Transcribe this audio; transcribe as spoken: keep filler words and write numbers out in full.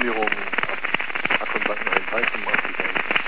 Optimierung ab Akku und Button eins fünfundachtzig eins.